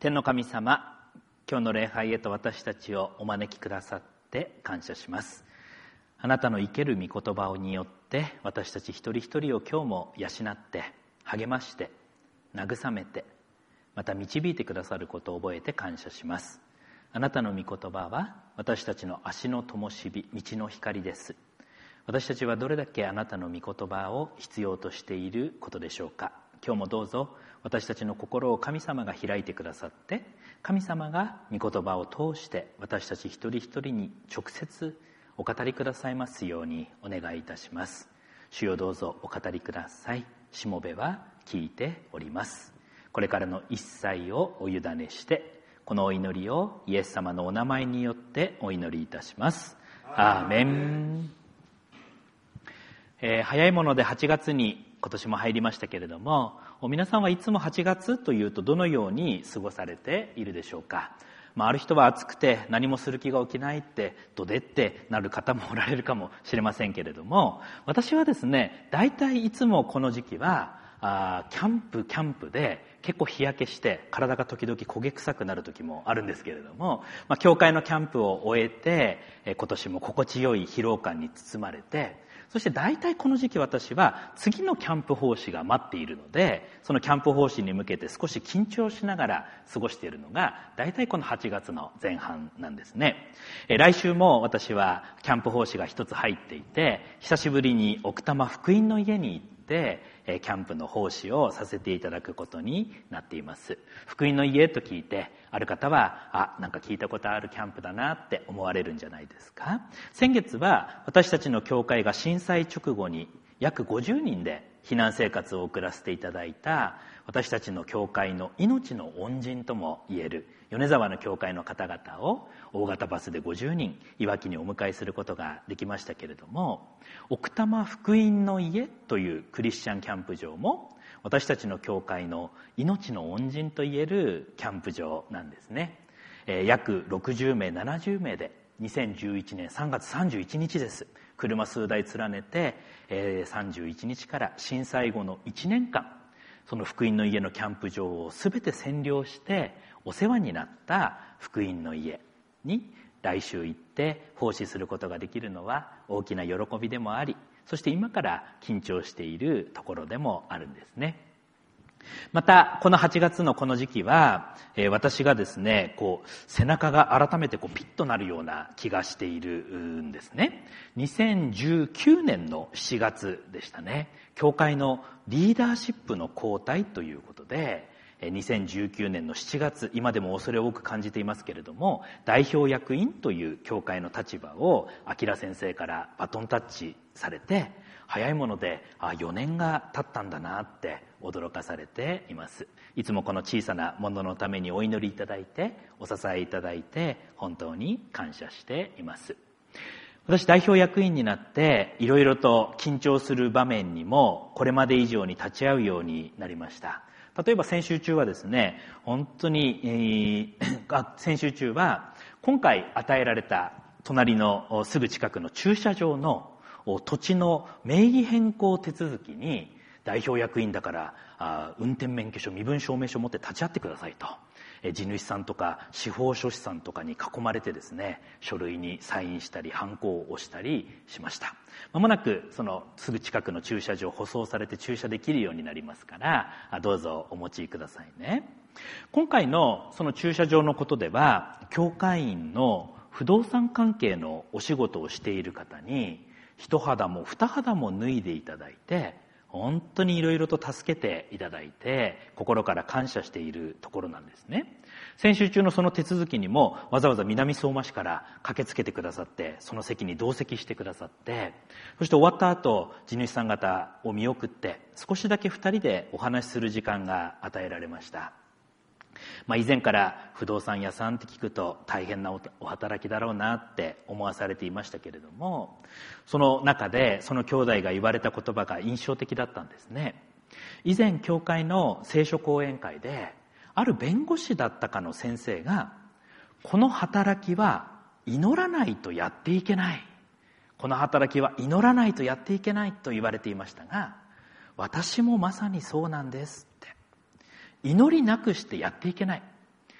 天の神様、今日の礼拝へと私たちをお招きくださって感謝します。あなたの生ける御言葉によって私たち一人一人を今日も養って励まして慰めてまた導いてくださることを覚えて感謝します。あなたの御言葉は私たちの足の灯火、道の光です。私たちはどれだけあなたの御言葉を必要としていることでしょうか。今日もどうぞ私たちの心を神様が開いてくださって、神様が御言葉を通して私たち一人一人に直接お語りくださいますようにお願いいたします。主よ、どうぞお語りください。しもべは聞いております。これからの一切をお委ねして、このお祈りをイエス様のお名前によってお祈りいたします。アーメン。早いもので8月に今年も入りましたけれども、皆さんはいつも8月というとどのように過ごされているでしょうか。ある人は暑くて何もする気が起きないってどでってなる方もおられるかもしれませんけれども、私はですね、大体いつもこの時期はキャンプで結構日焼けして体が時々焦げ臭くなる時もあるんですけれども、教会のキャンプを終えて今年も心地よい疲労感に包まれて、そして大体この時期私は次のキャンプ奉仕が待っているので、そのキャンプ奉仕に向けて少し緊張しながら過ごしているのが大体この8月の前半なんですね。来週も私はキャンプ奉仕が一つ入っていて、久しぶりに奥多摩福音の家に行ってキャンプの奉仕をさせていただくことになっています。福音の家と聞いてある方はなんか聞いたことあるキャンプだなって思われるんじゃないですか。先月は私たちの教会が震災直後に約50人で避難生活を送らせていただいた、私たちの教会の命の恩人とも言える米沢の教会の方々を大型バスで50人いわきにお迎えすることができましたけれども、奥多摩福音の家というクリスチャンキャンプ場も私たちの教会の命の恩人といえるキャンプ場なんですね。約60名70名で2011年3月31日です。車数台連ねて31日から震災後の1年間、その福音の家のキャンプ場を全て占領してお世話になった福音の家に来週行って奉仕することができるのは大きな喜びでもあり、そして今から緊張しているところでもあるんですね。またこの8月のこの時期は、私がですね背中が改めてピッとなるような気がしているんですね。2019年の7月でしたね。教会のリーダーシップの交代ということで、2019年の7月、今でも恐れ多く感じていますけれども、代表役員という教会の立場を明先生からバトンタッチされて、早いもので4年が経ったんだなって驚かされています。いつもこの小さなもののためにお祈りいただいてお支えいただいて本当に感謝しています。私代表役員になっていろいろと緊張する場面にもこれまで以上に立ち会うようになりました。例えば先週中はですね、本当に、先週中は今回与えられた隣のすぐ近くの駐車場の土地の名義変更手続きに代表役員だから運転免許証、身分証明書を持って立ち会ってくださいと、地主さんとか司法書士さんとかに囲まれてですね、書類にサインしたりハンコを押したりしました。まもなくそのすぐ近くの駐車場舗装されて駐車できるようになりますから、どうぞお持ちくださいね。今回のその駐車場のことでは、教会員の不動産関係のお仕事をしている方に一肌も二肌も脱いでいただいて、本当にいろいろと助けていただいて心から感謝しているところなんですね。先週中のその手続きにもわざわざ南相馬市から駆けつけてくださって、その席に同席してくださって、そして終わった後地主さん方を見送って少しだけ二人でお話しする時間が与えられました。以前から不動産屋さんって聞くと大変なお働きだろうなって思わされていましたけれども、その中でその兄弟が言われた言葉が印象的だったんですね。以前教会の聖書講演会である弁護士だったかの先生が、この働きは祈らないとやっていけない、この働きは祈らないとやっていけないと言われていましたが、私もまさにそうなんですって。祈りなくしてやっていけない。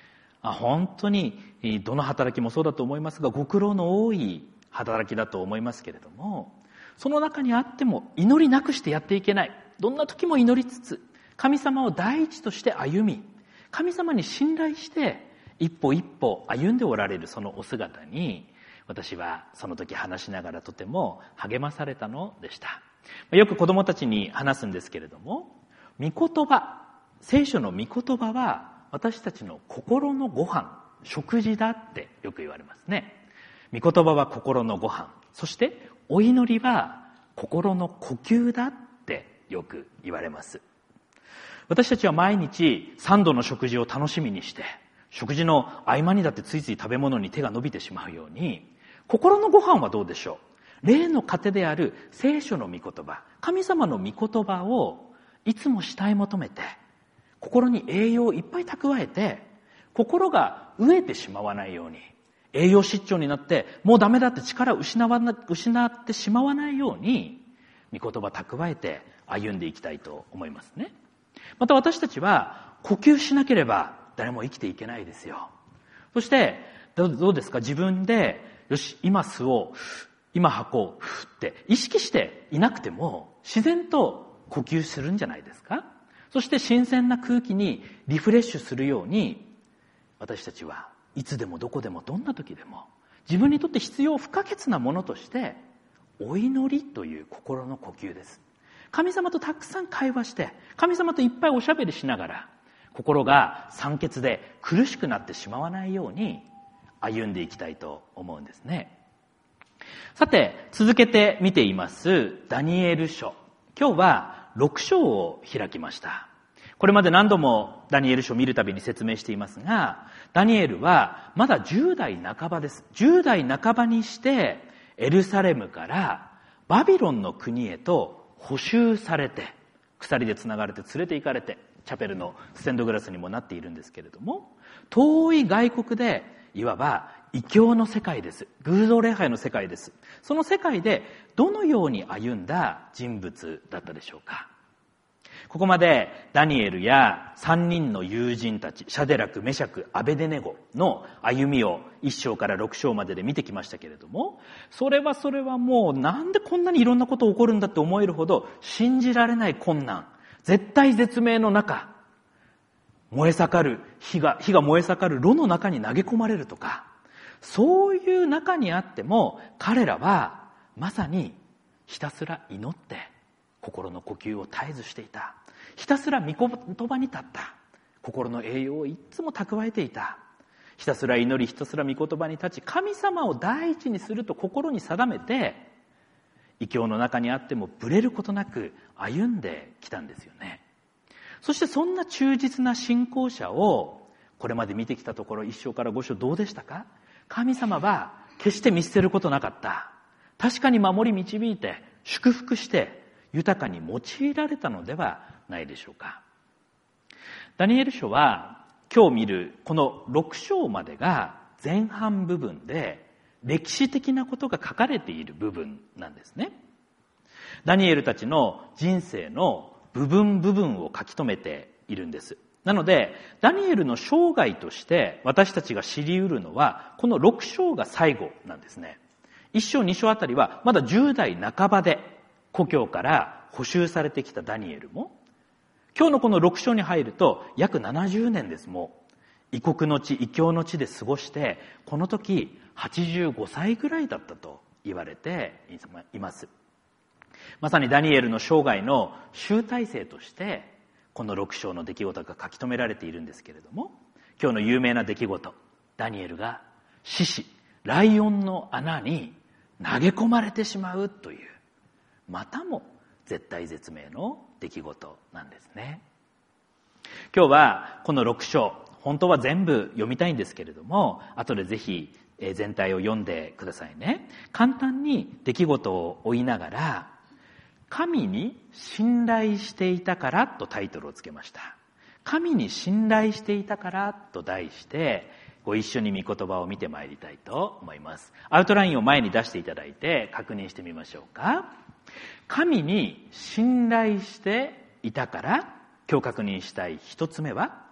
本当にどの働きもそうだと思いますが、ご苦労の多い働きだと思いますけれども、その中にあっても祈りなくしてやっていけない。どんな時も祈りつつ、神様を第一として歩み、神様に信頼して一歩一歩歩んでおられるそのお姿に、私はその時話しながらとても励まされたのでした。よく子供たちに話すんですけれども、御言葉、聖書の御言葉は私たちの心のご飯、食事だってよく言われますね。御言葉は心のご飯、そしてお祈りは心の呼吸だってよく言われます。私たちは毎日3度の食事を楽しみにして、食事の合間にだってついつい食べ物に手が伸びてしまうように、心のご飯はどうでしょう。霊の糧である聖書の御言葉、神様の御言葉をいつも主体求めて、心に栄養をいっぱい蓄えて、心が飢えてしまわないように、栄養失調になってもうダメだって力を失ってしまわないように、御言葉蓄えて歩んでいきたいと思いますね。また私たちは呼吸しなければ誰も生きていけないですよ。そしてどうですか、自分でよし今吸おう、今吐こうって意識していなくても自然と呼吸するんじゃないですか。そして新鮮な空気にリフレッシュするように、私たちはいつでもどこでもどんな時でも自分にとって必要不可欠なものとしてお祈りという心の呼吸です。神様とたくさん会話して、神様といっぱいおしゃべりしながら、心が酸欠で苦しくなってしまわないように歩んでいきたいと思うんですね。さて、続けて見ていますダニエル書。今日は6章を開きました。これまで何度もダニエル書を見るたびに説明していますが、ダニエルはまだ10代半ばです。10代半ばにしてエルサレムからバビロンの国へと捕囚されて、鎖でつながれて連れて行かれて、チャペルのステンドグラスにもなっているんですけれども、遠い外国でいわば異教の世界です。偶像礼拝の世界です。その世界でどのように歩んだ人物だったでしょうか。ここまでダニエルや3人の友人たち、シャデラク、メシャク、アベデネゴの歩みを1章から6章までで見てきましたけれども、それはもうなんでこんなにいろんなこと起こるんだって思えるほど信じられない困難、絶対絶命の中、燃え盛る火が燃え盛る炉の中に投げ込まれるとか、そういう中にあっても彼らはまさにひたすら祈って心の呼吸を絶えずしていた。ひたすら御言葉に立った。心の栄養をいつも蓄えていた。ひたすら祈り、ひたすら御言葉に立ち、神様を第一にすると心に定めて、異教の中にあってもブレることなく歩んできたんですよね。そしてそんな忠実な信仰者をこれまで見てきたところ、1章から5章どうでしたか？神様は決して見捨てることなかった。確かに守り導いて祝福して豊かに用いられたのではないでしょうか。ダニエル書は今日見るこの6章までが前半部分で歴史的なことが書かれている部分なんですね。ダニエルたちの人生の部分を書き留めているんです。なのでダニエルの生涯として私たちが知り得るのはこの6章が最後なんですね。1章2章あたりはまだ10代半ばで故郷から捕囚されてきたダニエルも、今日のこの6章に入ると約70年です。もう異国の地、異教の地で過ごして、この時85歳ぐらいだったと言われています。まさにダニエルの生涯の集大成としてこの6章の出来事が書き留められているんですけれども、今日の有名な出来事、ダニエルが獅子、ライオンの穴に投げ込まれてしまうという、またも絶対絶命の出来事なんですね。今日はこの6章、本当は全部読みたいんですけれども、後でぜひ全体を読んでくださいね。簡単に出来事を追いながら、神に信頼していたからとタイトルをつけました。神に信頼していたからと題してご一緒に御言葉を見てまいりたいと思います。アウトラインを前に出していただいて確認してみましょうか。神に信頼していたから、今日確認したい一つ目は、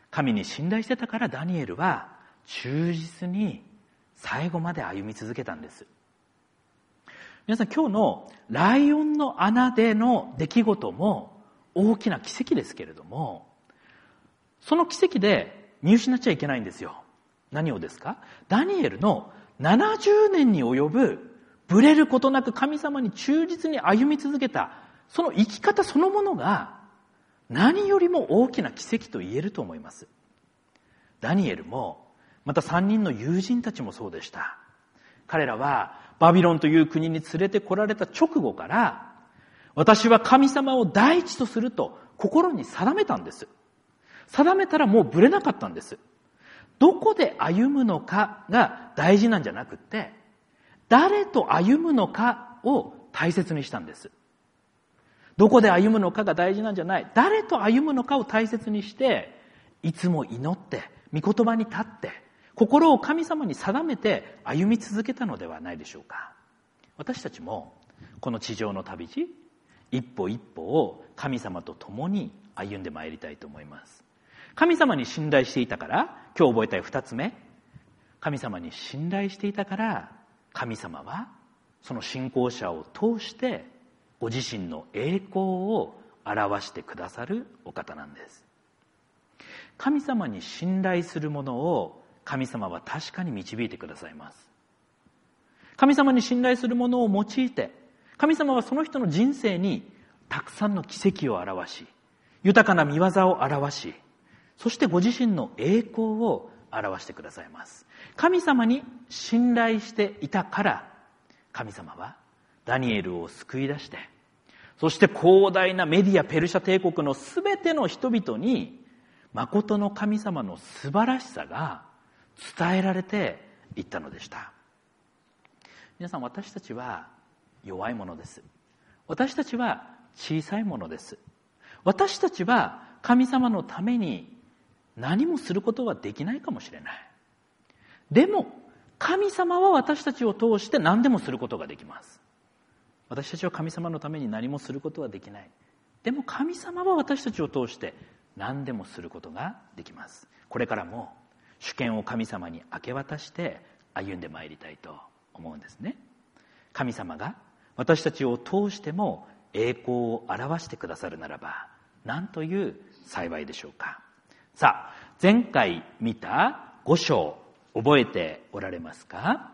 神に信頼してたからダニエルは忠実に最後まで歩み続けたんです。皆さん、今日のライオンの穴での出来事も大きな奇跡ですけれども、その奇跡で見失っちゃいけないんですよ。何をですか？ダニエルの70年に及ぶぶれることなく神様に忠実に歩み続けた、その生き方そのものが何よりも大きな奇跡と言えると思います。ダニエルも、また3人の友人たちもそうでした。彼らはバビロンという国に連れてこられた直後から、私は神様を第一とすると心に定めたんです。定めたらもうぶれなかったんです。どこで歩むのかが大事なんじゃなくって、誰と歩むのかを大切にしたんです。どこで歩むのかが大事なんじゃない。誰と歩むのかを大切にして、いつも祈って、御言葉に立って、心を神様に定めて歩み続けたのではないでしょうか。私たちもこの地上の旅路、一歩一歩を神様と共に歩んでまいりたいと思います。神様に信頼していたから、今日覚えたい2つ目、神様に信頼していたから、神様はその信仰者を通してご自身の栄光を表してくださるお方なんです。神様に信頼するものを神様は確かに導いてくださいます。神様に信頼するものを用いて、神様はその人の人生にたくさんの奇跡を表し、豊かな御業を表し、そしてご自身の栄光を表してくださいます。神様に信頼していたから、神様はダニエルを救い出して、そして広大なメディアペルシャ帝国のすべての人々に、誠の神様の素晴らしさが伝えられていったのでした。皆さん、私たちは弱いものです。私たちは小さいものです。私たちは神様のために何もすることはできないかもしれない。でも神様は私たちを通して何でもすることができます。私たちは神様のために何もすることはできない。でも神様は私たちを通して何でもすることができます。これからも主権を神様に明け渡して歩んでまいりたいと思うんですね。神様が私たちを通しても栄光を表してくださるならば、何という幸いでしょうか。さあ、前回見た5章覚えておられますか？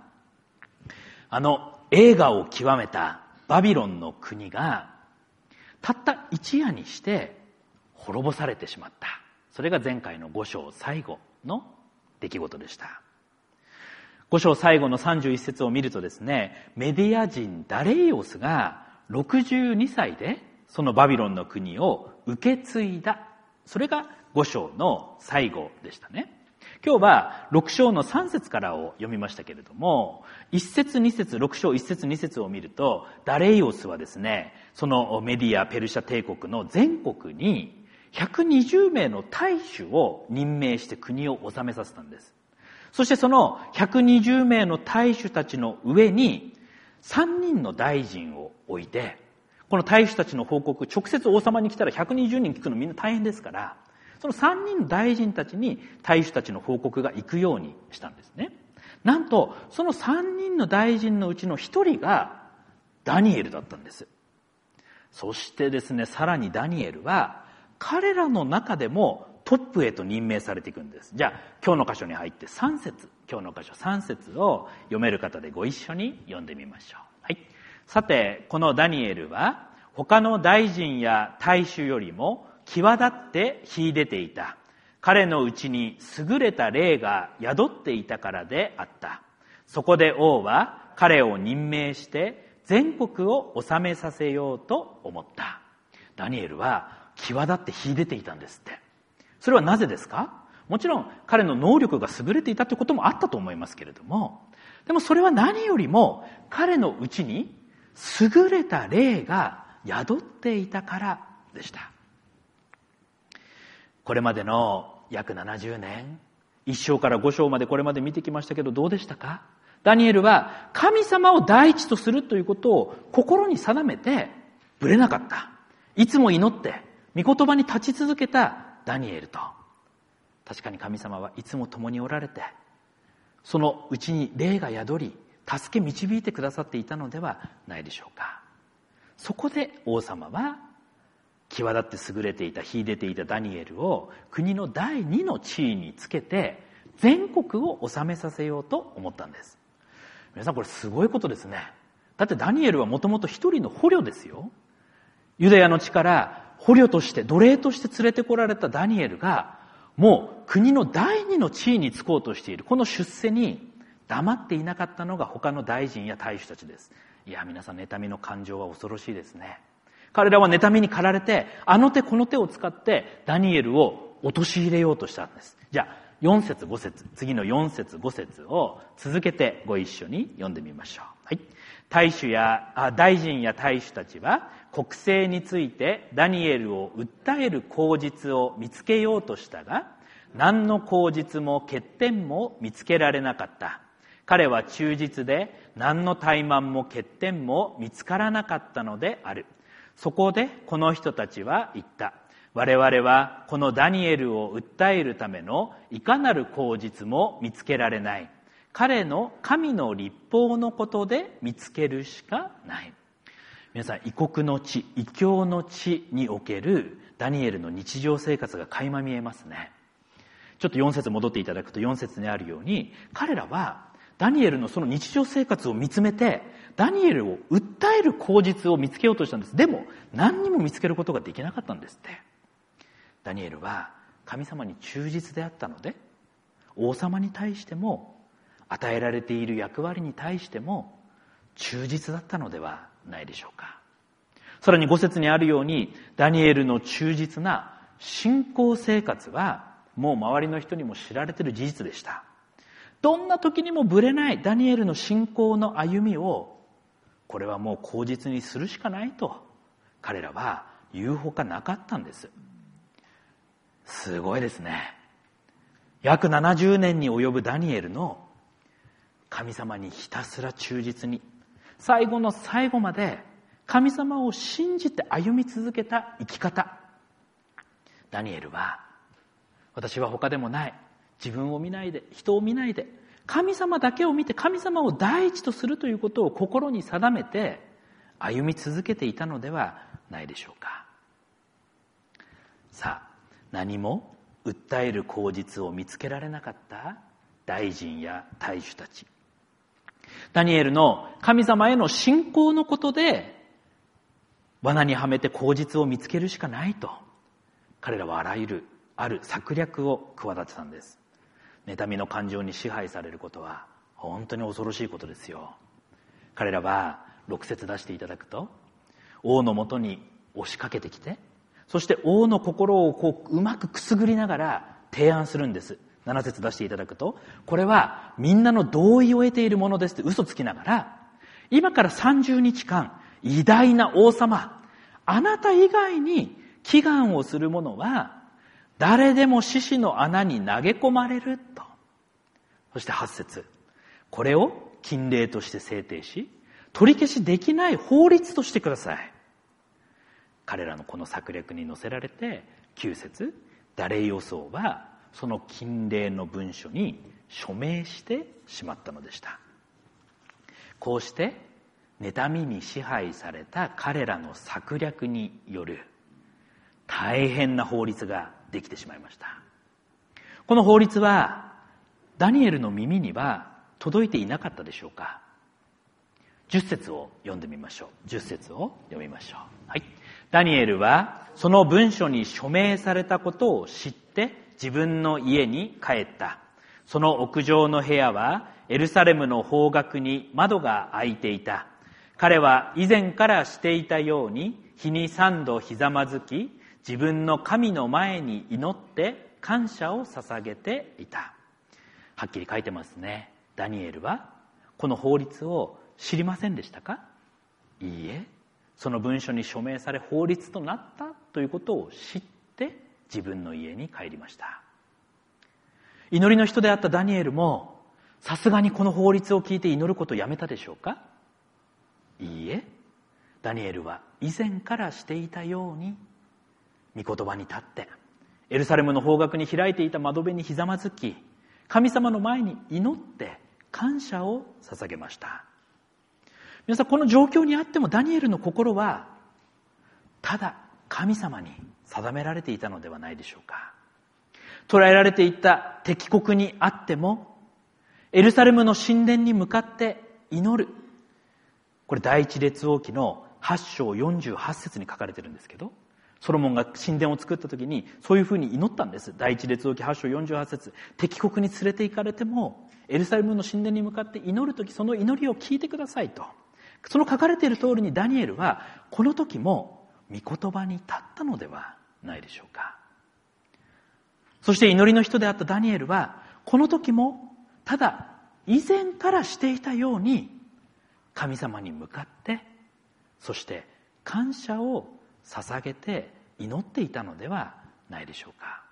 栄華を極めたバビロンの国がたった一夜にして滅ぼされてしまった。それが前回の5章最後の出来事でした。5章最後の31節を見るとですね、メディア人ダレイオスが62歳でそのバビロンの国を受け継いだ。それが5章の最後でしたね。今日は6章の3節からを読みましたけれども、1節2節、6章1節2節を見ると、ダレイオスはですね、そのメディアペルシャ帝国の全国に120名の大主を任命して国を治めさせたんです。そしてその120名の大主たちの上に3人の大臣を置いて、この大主たちの報告、直接王様に来たら120人聞くのみんな大変ですから、その3人の大臣たちに大主たちの報告が行くようにしたんですね。なんとその3人の大臣のうちの1人がダニエルだったんです。そしてですね、さらにダニエルは彼らの中でもトップへと任命されていくんです。じゃあ今日の箇所に入って3節、今日の箇所3節を読める方でご一緒に読んでみましょう。はい。さて、このダニエルは他の大臣や大主よりも際立って秀でていた。彼のうちに優れた霊が宿っていたからであった。そこで王は彼を任命して全国を治めさせようと思った。ダニエルは際立って秀でていたんですって。それはなぜですか？もちろん彼の能力が優れていたということもあったと思いますけれども、でもそれは何よりも彼のうちに優れた霊が宿っていたからでした。これまでの約70年、1章から5章までこれまで見てきましたけど、どうでしたか？ダニエルは神様を第一とするということを心に定めてぶれなかった。いつも祈って御言葉に立ち続けたダニエルと、 確かに神様はいつも共におられて、そのうちに霊が宿り、助け導いてくださっていたのではないでしょうか。そこで王様は際立って優れていた、秀でていたダニエルを国の第2の地位につけて全国を治めさせようと思ったんです。皆さん、これすごいことですね。だってダニエルはもともと一人の捕虜ですよ。ユダヤの地から捕虜として、奴隷として連れてこられたダニエルが、もう国の第2の地位に就こうとしている。この出世に黙っていなかったのが他の大臣や大使たちです。いや、皆さん、妬みの感情は恐ろしいですね。彼らは妬みに駆られて、あの手この手を使ってダニエルを陥れようとしたんです。じゃあ4節5節、次の4節5節を続けてご一緒に読んでみましょう。はい。大臣や大使たちは国政についてダニエルを訴える口実を見つけようとしたが、何の口実も欠点も見つけられなかった。彼は忠実で何の怠慢も欠点も見つからなかったのである。そこでこの人たちは言った。我々はこのダニエルを訴えるためのいかなる口実も見つけられない。彼の神の律法のことで見つけるしかない。皆さん、異国の地、異教の地におけるダニエルの日常生活が垣間見えますね。ちょっと4節戻っていただくと、4節にあるように、彼らはダニエルのその日常生活を見つめて、ダニエルを訴える口実を見つけようとしたんです。でも何にも見つけることができなかったんですって。ダニエルは神様に忠実であったので、王様に対しても与えられている役割に対しても忠実だったのではないでしょうか。さらに5節にあるように、ダニエルの忠実な信仰生活はもう周りの人にも知られている事実でした。どんな時にもぶれないダニエルの信仰の歩みを、これはもう口実にするしかないと彼らは言うほかなかったんです。すごいですね。約70年に及ぶダニエルの神様にひたすら忠実に、最後の最後まで神様を信じて歩み続けた生き方。ダニエルは、私は他でもない、自分を見ないで、人を見ないで、神様だけを見て神様を第一とするということを心に定めて歩み続けていたのではないでしょうか。さあ、何も訴える口実を見つけられなかった大臣や大使たち。ダニエルの神様への信仰のことで罠にはめて口実を見つけるしかないと、彼らはある策略を企てたんです。妬みの感情に支配されることは本当に恐ろしいことですよ。彼らは6節出していただくと、王のもとに押しかけてきて、そして王の心をうまくくすぐりながら提案するんです。7節出していただくと、これはみんなの同意を得ているものですって嘘つきながら、今から30日間偉大な王様、あなた以外に祈願をする者は誰でも獅子の穴に投げ込まれると。そして8節、これを禁令として制定し、取り消しできない法律としてください。彼らのこの策略に乗せられて、9節、ダレイオ王はその禁令の文書に署名してしまったのでした。こうして妬みに支配された彼らの策略による大変な法律ができてしまいました。この法律はダニエルの耳には届いていなかったでしょうか。10節を読んでみましょう。10節を読みましょう。はい。ダニエルはその文書に署名されたことを知って自分の家に帰った。その屋上の部屋はエルサレムの方角に窓が開いていた。彼は以前からしていたように日に3度ひざまずき、自分の神の前に祈って感謝を捧げていた。はっきり書いてますね。ダニエルはこの法律を知りませんでしたか？いいえ、その文書に署名され法律となったということを知って自分の家に帰りました。祈りの人であったダニエルもさすがにこの法律を聞いて祈ることをやめたでしょうか？いいえ、ダニエルは以前からしていたように御言葉に立ってエルサレムの方角に開いていた窓辺にひざまずき、神様の前に祈って感謝を捧げました。皆さん、この状況にあってもダニエルの心はただ神様に定められていたのではないでしょうか。捕らえられていた敵国にあっても、エルサレムの神殿に向かって祈る。これ第一列王記の8章48節に書かれてるんですけど、ソロモンが神殿を作った時にそういうふうに祈ったんです。第一列王記8章48節、敵国に連れて行かれてもエルサレムの神殿に向かって祈る時、その祈りを聞いてくださいと。その書かれている通りにダニエルはこの時も御言葉に立ったのではないでしょうか。そして祈りの人であったダニエルはこの時もただ以前からしていたように神様に向かって、そして感謝を捧げて祈っていたのではないでしょうか。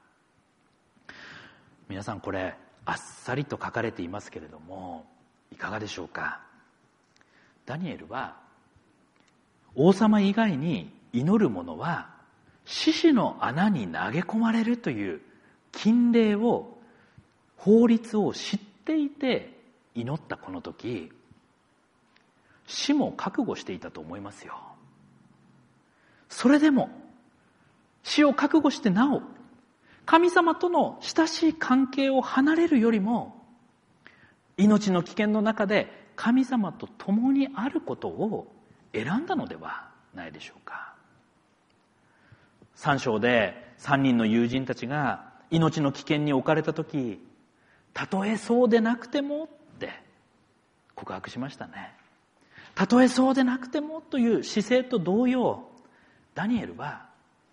皆さん、これあっさりと書かれていますけれどもいかがでしょうか。ダニエルは王様以外に祈る者は獅子の穴に投げ込まれるという禁令を、法律を知っていて祈ったこの時、死も覚悟していたと思いますよ。それでも死を覚悟してなお神様との親しい関係を離れるよりも、命の危険の中で神様と共にあることを選んだのではないでしょうか。3章で3人の友人たちが命の危険に置かれた時、たとえそうでなくてもって告白しましたね。たとえそうでなくてもという姿勢と同様、ダニエルは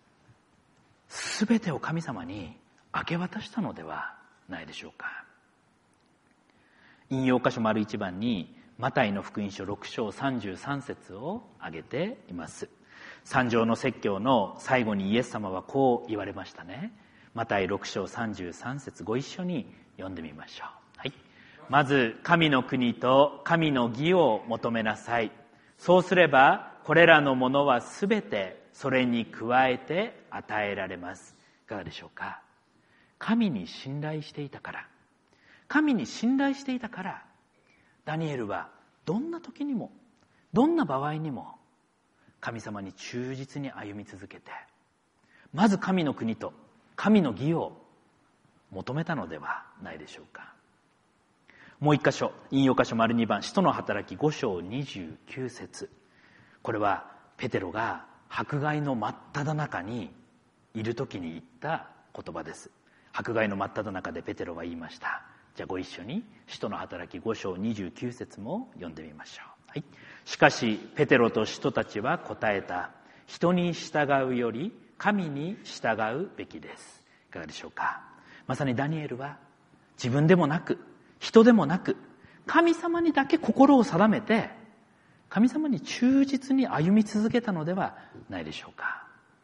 全てを神様に明け渡したのではないでしょうか。引用箇所丸一番にマタイの福音書6章33節を挙げています。三条の説教の最後にイエス様はこう言われましたね。マタイ6章33節、ご一緒に読んでみましょう。はい。まず神の国と神の義を求めなさい。そうすればこれらのものはすべてそれに加えて与えられます。いかがでしょうか。神に信頼していたから、神に信頼していたから、ダニエルはどんな時にもどんな場合にも神様に忠実に歩み続けて、まず神の国と神の義を求めたのではないでしょうか。もう一箇所、引用箇所丸2番、使徒の働き5章29節。これはペテロが迫害の真っ只中にいる時に言った言葉です。迫害の真っ只中でペテロは言いました。じゃあご一緒に使徒の働き5章29節も読んでみましょう。はい。しかしペテロと使徒たちは答えた。人に従うより神に従うべきです。いかがでしょうか。まさにダニエルは自分でもなく人でもなく神様にだけ心を定めて神様に忠実に歩み続けたのではないでしょうか。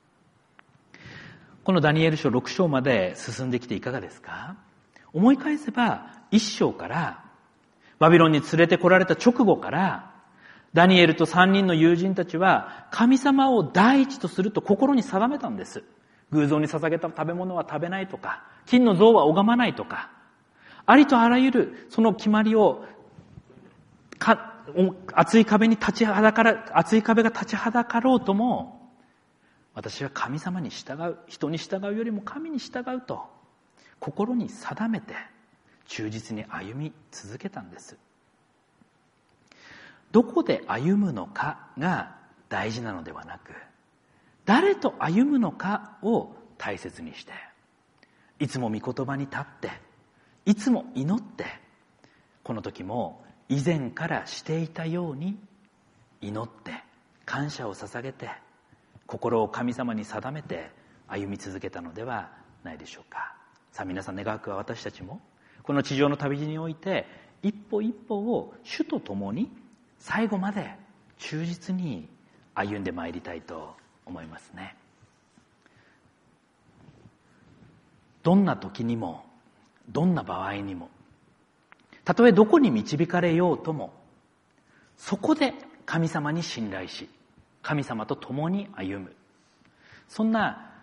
このダニエル書6章まで進んできていかがですか。思い返せば1章からバビロンに連れてこられた直後からダニエルと3人の友人たちは神様を第一とすると心に定めたんです。偶像に捧げた食べ物は食べないとか、金の像は拝まないとか、ありとあらゆるその決まりを厚い壁が立ちはだかろうとも、私は神様に従う、人に従うよりも神に従うと心に定めて忠実に歩み続けたんです。どこで歩むのかが大事なのではなく、誰と歩むのかを大切にして、いつも御言葉に立っていつも祈って、この時も以前からしていたように祈って感謝を捧げて心を神様に定めて歩み続けたのではないでしょうか。さあ皆さん、願わくは私たちもこの地上の旅路において一歩一歩を主と共に最後まで忠実に歩んでまいりたいと思いますね。どんな時にもどんな場合にも、たとえどこに導かれようとも、そこで神様に信頼し神様と共に歩む、そんな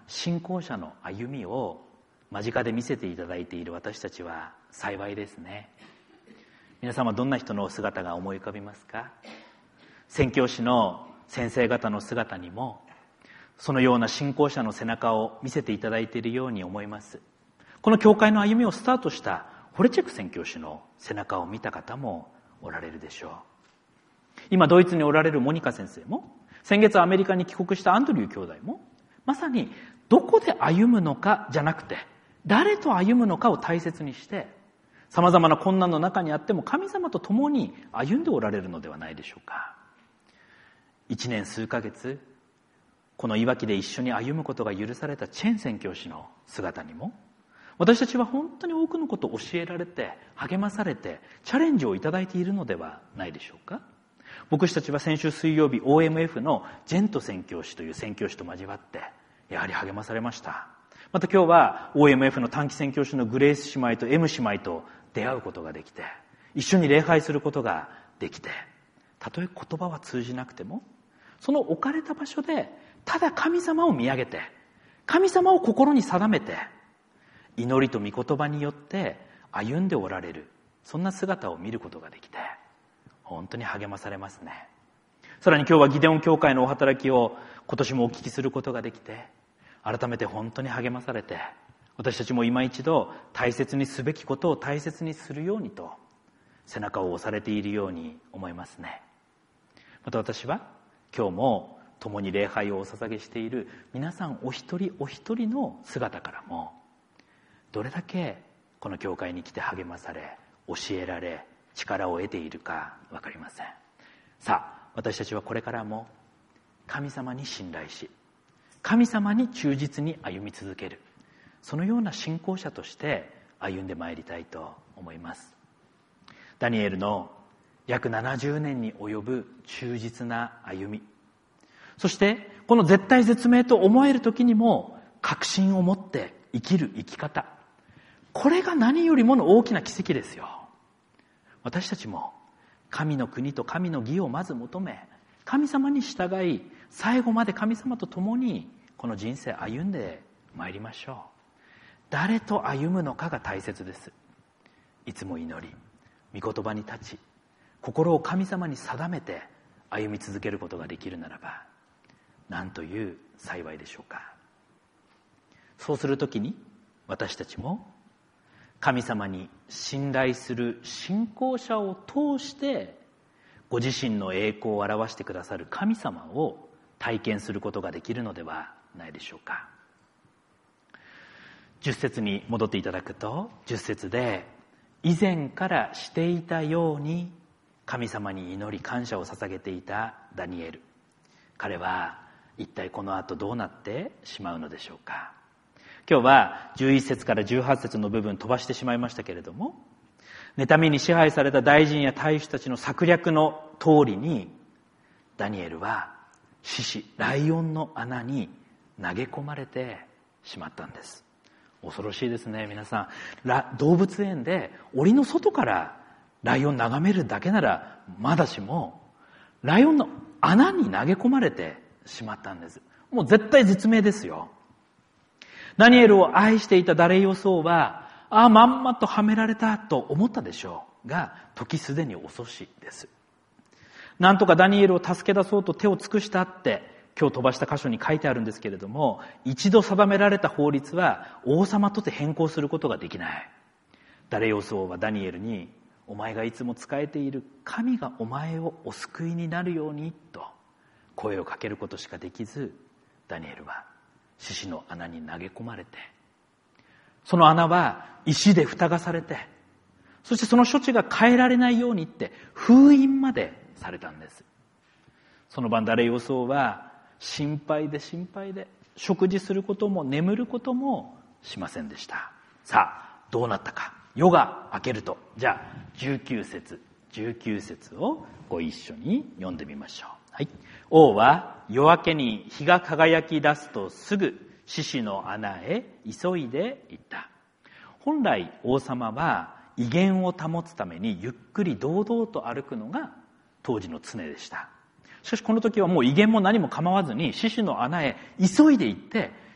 信仰者の歩みを間近で見せていただいている私たちは幸いですね。皆さんはどんな人の姿が思い浮かびますか？宣教師の先生方の姿にもそのような信仰者の背中を見せていただいているように思います。この教会の歩みをスタートしたホレチェク宣教師の背中を見た方もおられるでしょう。今ドイツにおられるモニカ先生も、先月アメリカに帰国したアンドリュー兄弟も、まさにどこで歩むのかじゃなくて誰と歩むのかを大切にして、様々な困難の中にあっても神様と共に歩んでおられるのではないでしょうか。1年数ヶ月このいわきで一緒に歩むことが許されたチェン宣教師の姿にも、私たちは本当に多くのことを教えられて励まされてチャレンジをいただいているのではないでしょうか。僕たちは先週水曜日 OMF のジェント宣教師という宣教師と交わってやはり励まされました。また今日は OMF の短期宣教師のグレース姉妹と M 姉妹と出会うことができて、一緒に礼拝することができて、たとえ言葉は通じなくてもその置かれた場所でただ神様を見上げて神様を心に定めて祈りと御言葉によって歩んでおられる、そんな姿を見ることができて本当に励まされますね。さらに今日はギデオン教会のお働きを今年もお聞きすることができて、改めて本当に励まされて、私たちも今一度大切にすべきことを大切にするようにと背中を押されているように思いますね。また私は今日も共に礼拝をお捧げしている皆さんお一人お一人の姿からも、どれだけこの教会に来て励まされ教えられ力を得ているか分かりません。さあ、私たちはこれからも神様に信頼し神様に忠実に歩み続ける、そのような信仰者として歩んでまいりたいと思います。ダニエルの約70年に及ぶ忠実な歩み、そしてこの絶体絶命と思える時にも確信を持って生きる生き方、これが何よりもの大きな奇跡ですよ。私たちも神の国と神の義をまず求め、神様に従い最後まで神様と共にこの人生歩んでまいりましょう。誰と歩むのかが大切です。いつも祈り、御言葉に立ち、心を神様に定めて歩み続けることができるならば、なんという幸いでしょうか。そうするときに私たちも神様に信頼する信仰者を通してご自身の栄光を表してくださる神様を体験することができるのではないでしょうか。10節に戻っていただくと、10節で以前からしていたように神様に祈り感謝を捧げていたダニエル、彼は一体この後どうなってしまうのでしょうか。今日は11節から18節の部分飛ばしてしまいましたけれども、妬みに支配された大臣や大使たちの策略の通りに、ダニエルは獅子、ライオンの穴に投げ込まれてしまったんです。恐ろしいですね。皆さん、動物園で檻の外からライオン眺めるだけならまだしも、ライオンの穴に投げ込まれてしまったんです。もう絶対絶命ですよ。ダニエルを愛していたダレイオ僧は、まんまとはめられたと思ったでしょうが、時すでに遅しです。なんとかダニエルを助け出そうと手を尽くしたって今日飛ばした箇所に書いてあるんですけれども、一度定められた法律は王様とて変更することができない。ダレイオ僧はダニエルに、お前がいつも仕えている神がお前をお救いになるようにと声をかけることしかできず、ダニエルは獅子の穴に投げ込まれて、その穴は石で蓋がされて、そしてその処置が変えられないようにって封印までされたんです。その晩ダレイオ僧は心配で食事することも眠ることもしませんでした。さあどうなったか。夜が明けると、じゃあ19節をご一緒に読んでみましょう。はい。王は夜明けに日が輝き出すとすぐ獅子の穴へ急いで行った。本来王様は威厳を保つためにゆっくり堂々と歩くのが当時の常でした。しかしこの時はもう威厳も何も構わずに獅子の穴へ急いで行って、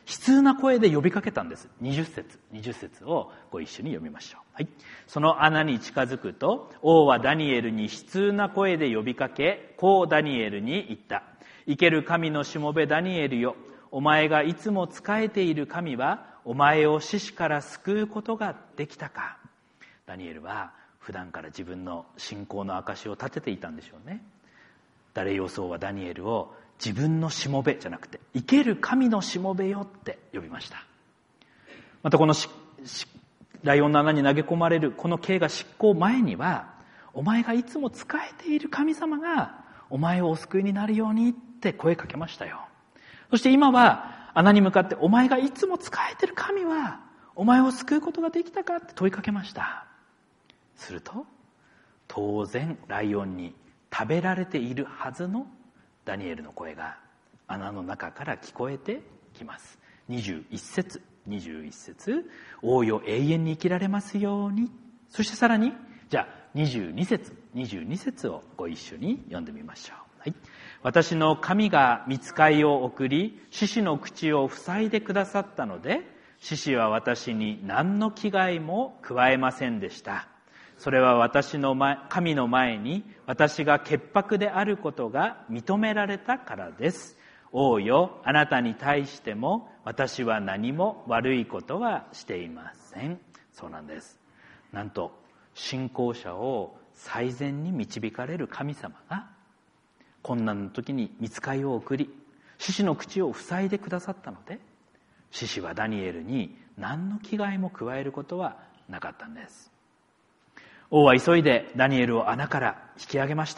悲痛な声で呼びかけたんです。20節をご一緒に読みましょう。はい。その穴に近づくと、王はダニエルに悲痛な声で呼びかけ、こうダニエルに言った。生ける神のしもべダニエルよ、お前がいつも仕えている神は、お前を死死から救うことができたか。ダニエルは普段から自分の信仰の証を立てていたんでしょうね。ダレイオス王はダニエルを自分のしもべじゃなくて、生ける神のしもべよって呼びました。またこのライオンの穴に投げ込まれるこの刑が執行前には、お前がいつも仕えている神様がお前をお救いになるようにって声かけましたよ。そして今は穴に向かって、お前がいつも仕えている神はお前を救うことができたかって問いかけました。すると当然ライオンに食べられているはずのダニエルの声が穴の中から聞こえてきます。21節、王よ永遠に生きられますように。そしてさらに、じゃあ22節をご一緒に読んでみましょう。はい。私の神が御使いを送り、獅子の口を塞いでくださったので、獅子は私に何の危害も加えませんでした。それは私の神の前に私が潔白であることが認められたからです。王よ、あなたに対しても私は何も悪いことはしていません。そうなんです。なんと信仰者を最善に導かれる神様が困難の時に御使いを送り、獅子の口を塞いでくださったので、獅子はダニエルに何の危害も加えることはなかったんです。王は急いでダニエルを穴から引き上げました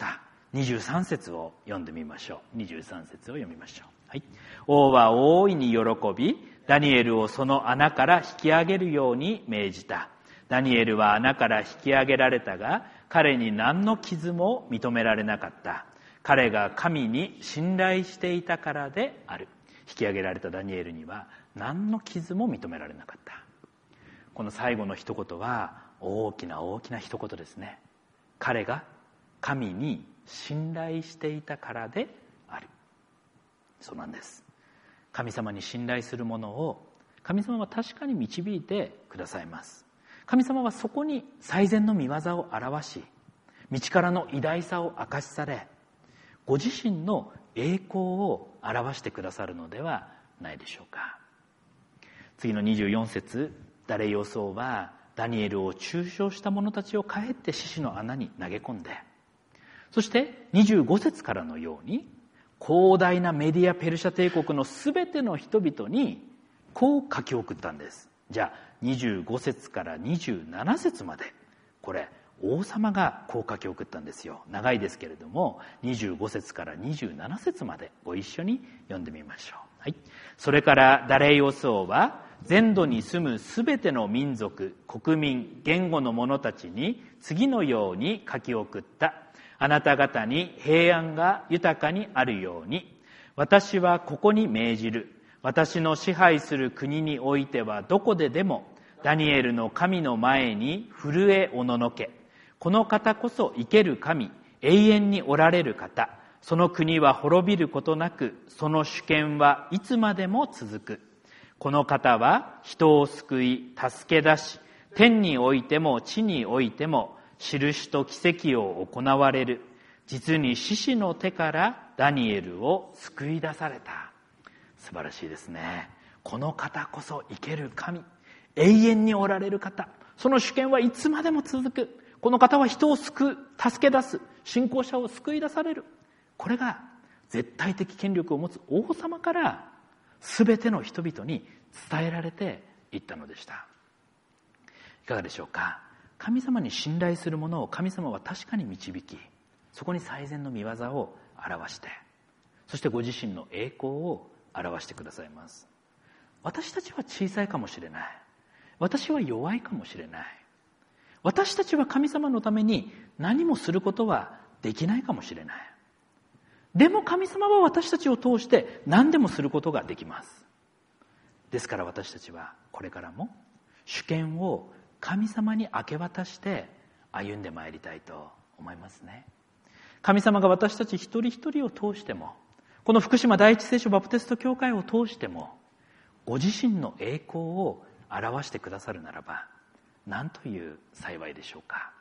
。23節を読んでみましょう。23節を読みましょう。はい。王は大いに喜び、ダニエルをその穴から引き上げるように命じた。ダニエルは穴から引き上げられたが、彼に何の傷も認められなかった。彼が神に信頼していたからである。引き上げられたダニエルには何の傷も認められなかった。この最後の一言は大きな一言ですね。彼が神に信頼していたからである。そうなんです。神様に信頼する者を神様は確かに導いてくださいます。神様はそこに最善の御業を表し、道からの偉大さを明かしされ、ご自身の栄光を表してくださるのではないでしょうか。次の24節、ダレイオス王はダニエルを中傷した者たちをかえって獅子の穴に投げ込んで、そして25節からのように広大なメディアペルシャ帝国のすべての人々にこう書き送ったんです。じゃあ25節から27節まで、これ王様がこう書き送ったんですよ。長いですけれども、25節から27節までご一緒に読んでみましょう。はい。それからダレイオス王は全土に住むすべての民族、国民、言語の者たちに次のように書き送った。あなた方に平安が豊かにあるように、私はここに命じる。私の支配する国においてはどこででもダニエルの神の前に震えおののけ。この方こそ生ける神、永遠におられる方。その国は滅びることなく、その主権はいつまでも続く。この方は人を救い、助け出し、天においても地においても、印と奇跡を行われる。実に獅子の手からダニエルを救い出された。素晴らしいですね。この方こそ生ける神、永遠におられる方。その主権はいつまでも続く。この方は人を救う、助け出す、信仰者を救い出される。これが絶対的権力を持つ王様から全ての人々に伝えられていったのでした。いかがでしょうか。神様に信頼する者を神様は確かに導き、そこに最善の御業を表して、そしてご自身の栄光を表してくださいます。私たちは小さいかもしれない。私は弱いかもしれない。私たちは神様のために何もすることはできないかもしれない。でも神様は私たちを通して何でもすることができます。ですから私たちはこれからも主権を神様に明け渡して歩んでまいりたいと思いますね。神様が私たち一人一人を通しても、この福島第一聖書バプテスト教会を通しても、 ご自身の栄光を表してくださるならば、何という幸いでしょうか。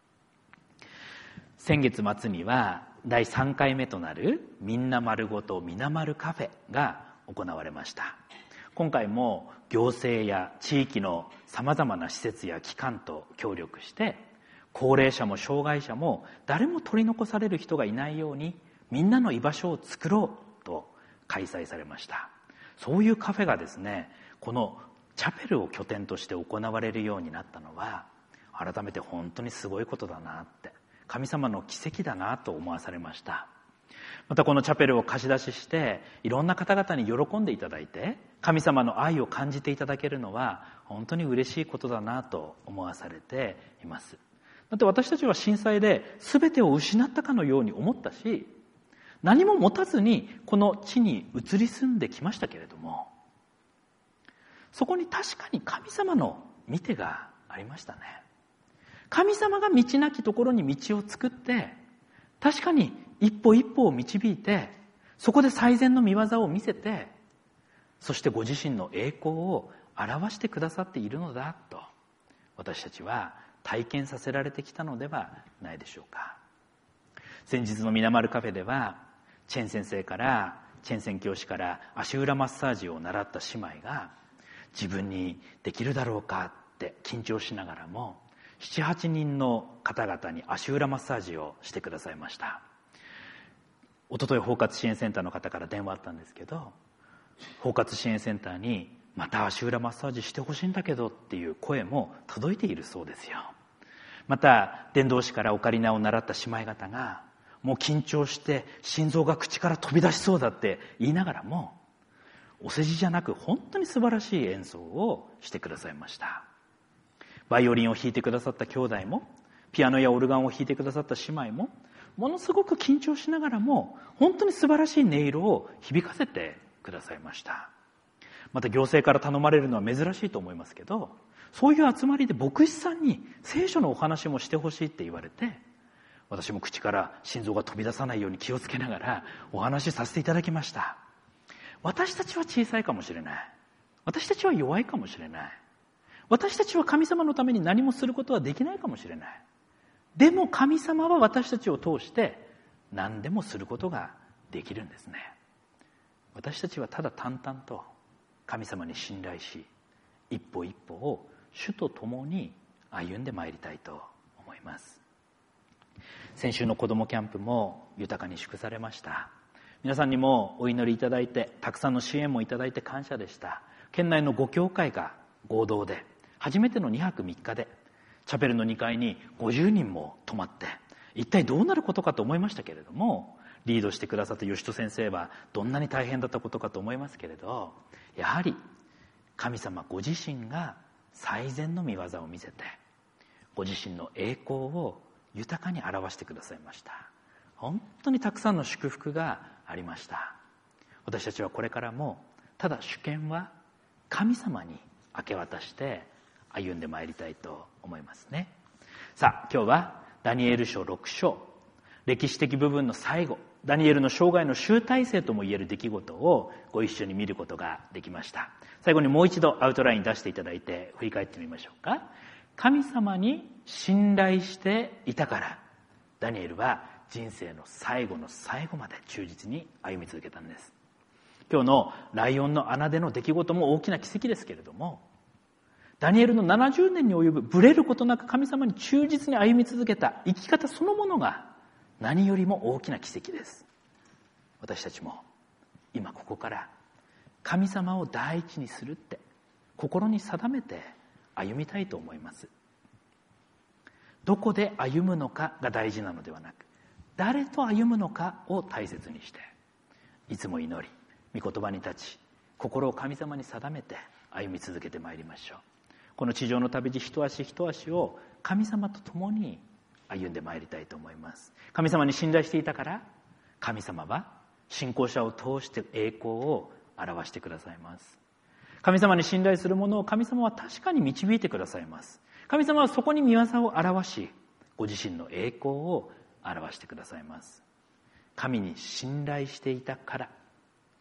先月末には第3回目となるみんな丸ごとみなまるカフェが行われました。今回も行政や地域のさまざまな施設や機関と協力して、高齢者も障害者も誰も取り残される人がいないようにみんなの居場所を作ろうと開催されました。そういうカフェがですね、このチャペルを拠点として行われるようになったのは、改めて本当にすごいことだなって、神様の奇跡だなと思わされました。またこのチャペルを貸し出しして、いろんな方々に喜んでいただいて、神様の愛を感じていただけるのは本当に嬉しいことだなと思わされています。だって私たちは震災で全てを失ったかのように思ったし、何も持たずにこの地に移り住んできましたけれども、そこに確かに神様の見てがありましたね。神様が道なきところに道を作って、確かに一歩一歩を導いて、そこで最善の御業を見せて、そしてご自身の栄光を表してくださっているのだと、私たちは体験させられてきたのではないでしょうか。先日のみなまるカフェでは、チェン教師から足裏マッサージを習った姉妹が、自分にできるだろうかって緊張しながらも、7、8人の方々に足裏マッサージをしてくださいました。一昨日包括支援センターの方から電話あったんですけど、包括支援センターにまた足裏マッサージしてほしいんだけどっていう声も届いているそうですよ。また伝道師からオカリナを習った姉妹方が、もう緊張して心臓が口から飛び出しそうだって言いながらも、お世辞じゃなく本当に素晴らしい演奏をしてくださいました。バイオリンを弾いてくださった兄弟も、ピアノやオルガンを弾いてくださった姉妹も、ものすごく緊張しながらも本当に素晴らしい音色を響かせてくださいました。また行政から頼まれるのは珍しいと思いますけど、そういう集まりで牧師さんに聖書のお話もしてほしいって言われて、私も口から心臓が飛び出さないように気をつけながらお話しさせていただきました。私たちは小さいかもしれない。私たちは弱いかもしれない。私たちは神様のために何もすることはできないかもしれない。でも神様は私たちを通して何でもすることができるんですね。私たちはただ淡々と神様に信頼し、一歩一歩を主と共に歩んでまいりたいと思います。先週の子どもキャンプも豊かに祝されました。皆さんにもお祈りいただいて、たくさんの支援もいただいて感謝でした。県内の5教会が合同で初めての2泊3日でチャペルの2階に50人も泊まって、一体どうなることかと思いましたけれども、リードしてくださった吉戸先生はどんなに大変だったことかと思いますけれど、やはり神様ご自身が最善の御業を見せて、ご自身の栄光を豊かに表してくださいました。本当にたくさんの祝福がありました。私たちはこれからもただ主権は神様に明け渡して歩んでまいりたいと思いますね。さあ、今日はダニエル書6章、歴史的部分の最後、ダニエルの生涯の集大成ともいえる出来事をご一緒に見ることができました。最後にもう一度アウトライン出していただいて振り返ってみましょうか。神様に信頼していたから、ダニエルは人生の最後の最後まで忠実に歩み続けたんです。今日のライオンの穴での出来事も大きな奇跡ですけれども、ダニエルの70年に及ぶブレることなく神様に忠実に歩み続けた生き方そのものが何よりも大きな奇跡です。私たちも今ここから神様を第一にするって心に定めて歩みたいと思います。どこで歩むのかが大事なのではなく、誰と歩むのかを大切にして、いつも祈り、御言葉に立ち、心を神様に定めて歩み続けてまいりましょう。この地上の旅路一足一足を神様と共に歩んでまいりたいと思います。神様に信頼していたから、神様は信仰者を通して栄光を表してくださいます。神様に信頼する者を神様は確かに導いてくださいます。神様はそこに御業を表し、ご自身の栄光を表してくださいます。神に信頼していたから、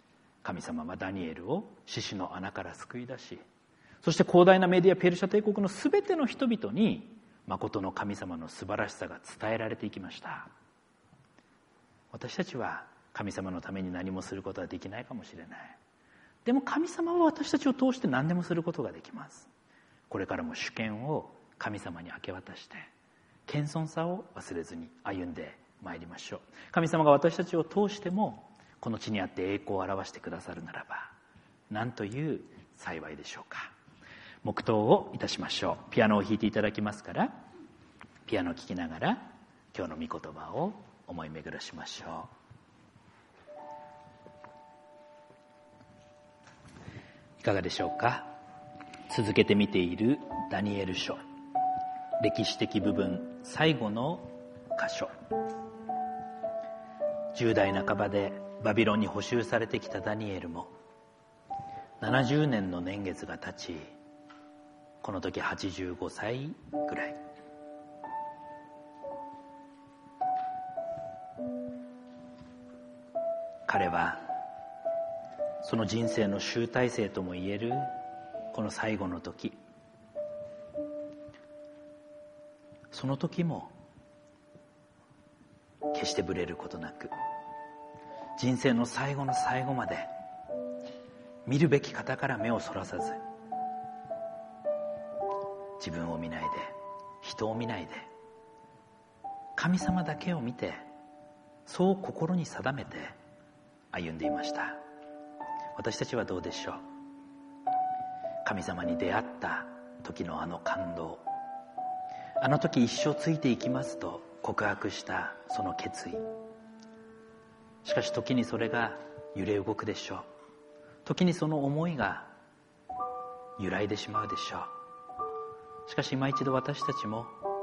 神様はダニエルを獅子の穴から救い出し、そして広大なメディアペルシャ帝国のすべての人々に誠の神様の素晴らしさが伝えられていきました。私たちは神様のために何もすることはできないかもしれない。でも神様は私たちを通して何でもすることができます。これからも主権を神様に明け渡して、謙遜さを忘れずに歩んでまいりましょう。神様が私たちを通してもこの地にあって栄光を表してくださるならば、何という幸いでしょうか。黙祷をいたしましょう。ピアノを弾いていただきますから、ピアノを聴きながら今日の御言葉を思い巡らしましょう。いかがでしょうか。続けて見ているダニエル書、歴史的部分最後の箇所。10代半ばでバビロンに捕囚されてきたダニエルも70年の年月が経ち、この時85歳ぐらい。彼はその人生の集大成ともいえるこの最後の時、その時も決してぶれることなく、人生の最後の最後まで見るべき方から目をそらさず、自分を見ないで、人を見ないで、神様だけを見て、そう心に定めて歩んでいました。私たちはどうでしょう。神様に出会った時のあの感動、あの時一生ついていきますと告白したその決意、しかし時にそれが揺れ動くでしょう。時にその思いが揺らいでしまうでしょう。しかし今一度私たちも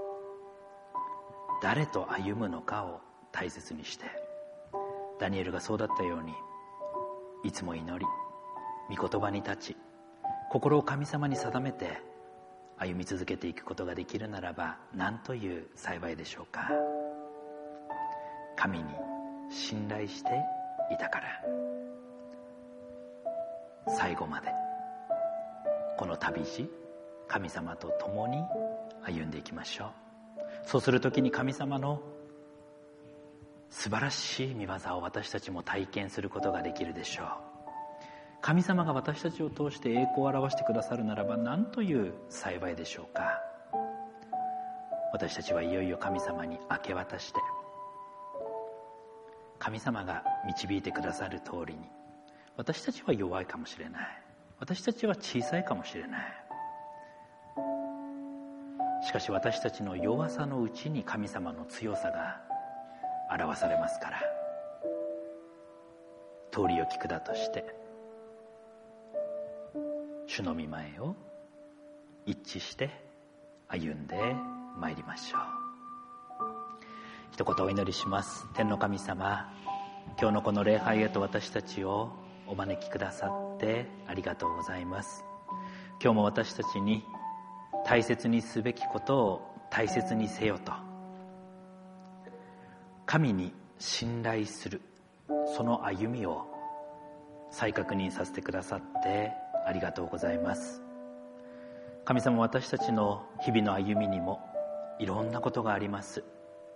誰と歩むのかを大切にして、ダニエルがそうだったようにいつも祈り、御言葉に立ち、心を神様に定めて歩み続けていくことができるならば、何という幸いでしょうか。神に信頼していたから、最後までこの旅路、神様と共に歩んでいきましょう。そうするときに神様の素晴らしい御業を私たちも体験することができるでしょう。神様が私たちを通して栄光を表してくださるならば、何という幸いでしょうか。私たちはいよいよ神様に明け渡して、神様が導いてくださる通りに、私たちは弱いかもしれない、私たちは小さいかもしれない、しかし私たちの弱さのうちに神様の強さが表されますから、通りを聞くだとして主の御前を一致して歩んでまいりましょう。一言お祈りします。天の神様、今日のこの礼拝へと私たちをお招きくださってありがとうございます。今日も私たちに大切にすべきことを大切にせよと、神に信頼するその歩みを再確認させてくださってありがとうございます。神様、私たちの日々の歩みにもいろんなことがあります。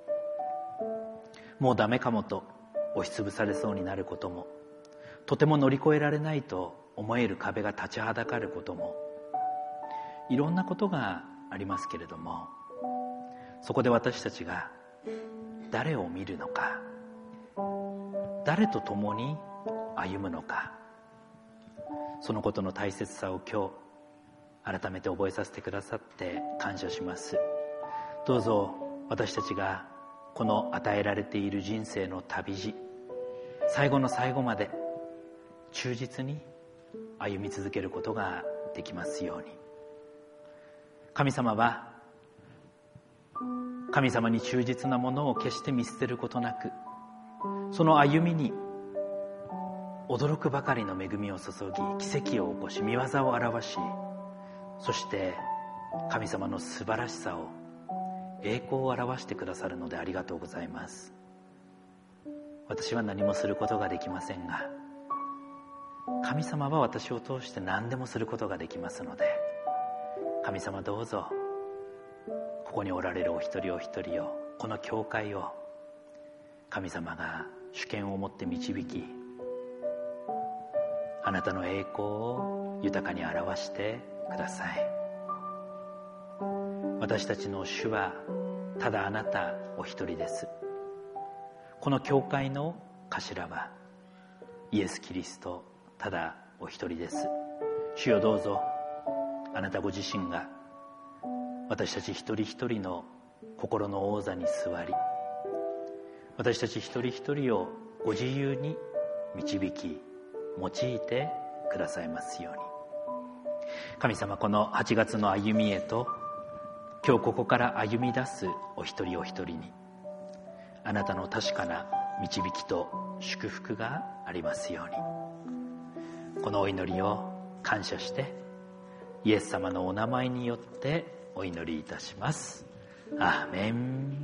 もうダメかもと押しつぶされそうになることも、とても乗り越えられないと思える壁が立ちはだかることも、いろんなことがありますけれども、そこで私たちが誰を見るのか、誰と共に歩むのか、そのことの大切さを今日改めて覚えさせてくださって感謝します。どうぞ私たちがこの与えられている人生の旅路、最後の最後まで忠実に歩み続けることができますように。神様は神様に忠実なものを決して見捨てることなく、その歩みに驚くばかりの恵みを注ぎ、奇跡を起こし、御業を表し、そして神様の素晴らしさを、栄光を表してくださるのでありがとうございます。私は何もすることができませんが、 神様は私を通して何でもすることができますので、神様どうぞここにおられるお一人お一人を、この教会を神様が主権を持って導き、あなたの栄光を豊かに表してください。私たちの主はただあなたお一人です。この教会の頭はイエス・キリストただお一人です。主よ、どうぞあなたご自身が私たち一人一人の心の王座に座り、私たち一人一人をご自由に導き用いてくださいますように。神様、この8月の歩みへと、今日ここから歩み出すお一人お一人にあなたの確かな導きと祝福がありますように。このお祈りを感謝してイエス様のお名前によってお祈りいたします。アーメン。